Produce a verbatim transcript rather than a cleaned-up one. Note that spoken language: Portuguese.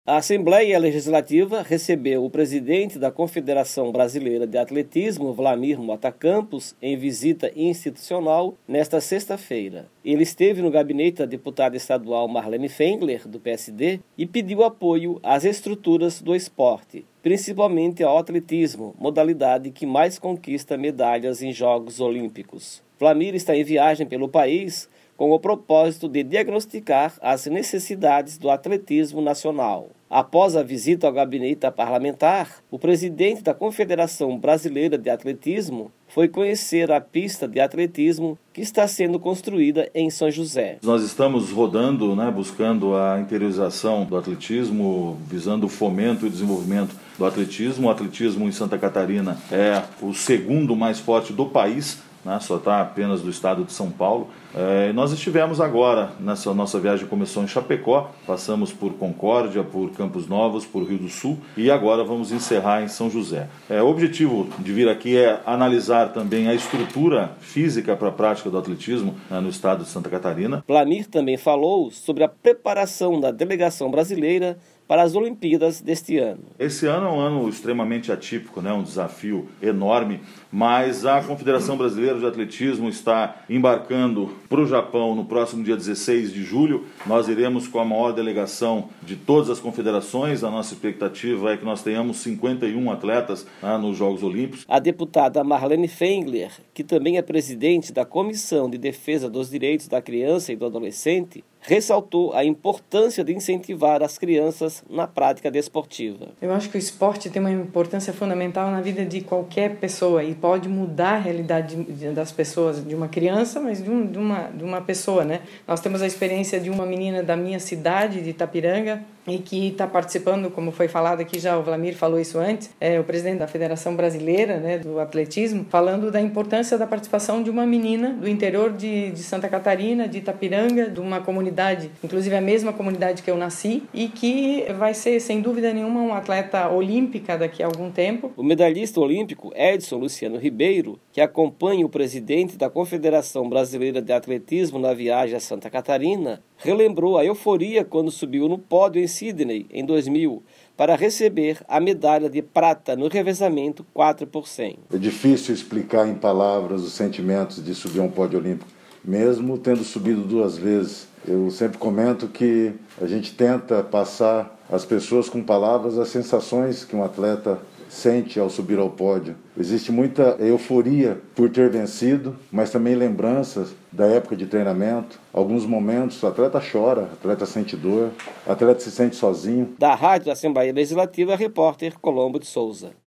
A Assembleia Legislativa recebeu o presidente da Confederação Brasileira de Atletismo, Vlamir Mota Campos, em visita institucional nesta sexta-feira. Ele esteve no gabinete da deputada estadual Marlene Fengler, do P S D, e pediu apoio às estruturas do esporte, principalmente ao atletismo, modalidade que mais conquista medalhas em Jogos Olímpicos. Vlamir está em viagem pelo país com o propósito de diagnosticar as necessidades do atletismo nacional. Após a visita ao gabinete parlamentar, o presidente da Confederação Brasileira de Atletismo foi conhecer a pista de atletismo que está sendo construída em São José. Nós estamos rodando, né, buscando a interiorização do atletismo, visando o fomento e desenvolvimento do atletismo. O atletismo em Santa Catarina é o segundo mais forte do país, né, só está apenas do estado de São Paulo. É, nós estivemos agora, nessa nossa viagem começou em Chapecó, passamos por Concórdia, por Campos Novos, por Rio do Sul e agora vamos encerrar em São José. É, o objetivo de vir aqui é analisar também a estrutura física para a prática do atletismo, né, no estado de Santa Catarina. Vlamir também falou sobre a preparação da delegação brasileira para as Olimpíadas deste ano. Esse ano é um ano extremamente atípico, né? Um desafio enorme, mas a Confederação Brasileira de Atletismo está embarcando para o Japão no próximo dia dezesseis de julho. Nós iremos com a maior delegação de todas as confederações. A nossa expectativa é que nós tenhamos cinquenta e um atletas, né, nos Jogos Olímpicos. A deputada Marlene Fengler, que também é presidente da Comissão de Defesa dos Direitos da Criança e do Adolescente, ressaltou a importância de incentivar as crianças na prática desportiva. Eu acho que o esporte tem uma importância fundamental na vida de qualquer pessoa e pode mudar a realidade das pessoas, de uma criança, mas de, um, de, uma, de uma pessoa, né? Nós temos a experiência de uma menina da minha cidade, de Itapiranga, e que está participando, como foi falado aqui já, o Vlamir falou isso antes, é o presidente da Federação Brasileira, né, do Atletismo, falando da importância da participação de uma menina do interior de, de Santa Catarina, de Itapiranga, de uma comunidade, inclusive a mesma comunidade que eu nasci, e que vai ser, sem dúvida nenhuma, uma atleta olímpica daqui a algum tempo. O medalhista olímpico Edson Luciano Ribeiro, que acompanha o presidente da Confederação Brasileira de Atletismo na viagem a Santa Catarina, relembrou a euforia quando subiu no pódio em Sydney, em dois mil, para receber a medalha de prata no revezamento quatro por cem. É difícil explicar em palavras os sentimentos de subir a um pódio olímpico, mesmo tendo subido duas vezes. Eu sempre comento que a gente tenta passar às pessoas com palavras as sensações que um atleta sente ao subir ao pódio. Existe muita euforia por ter vencido, mas também lembranças da época de treinamento. Alguns momentos o atleta chora, o atleta sente dor, o atleta se sente sozinho. Da Rádio Assembleia Legislativa, repórter Colombo de Souza.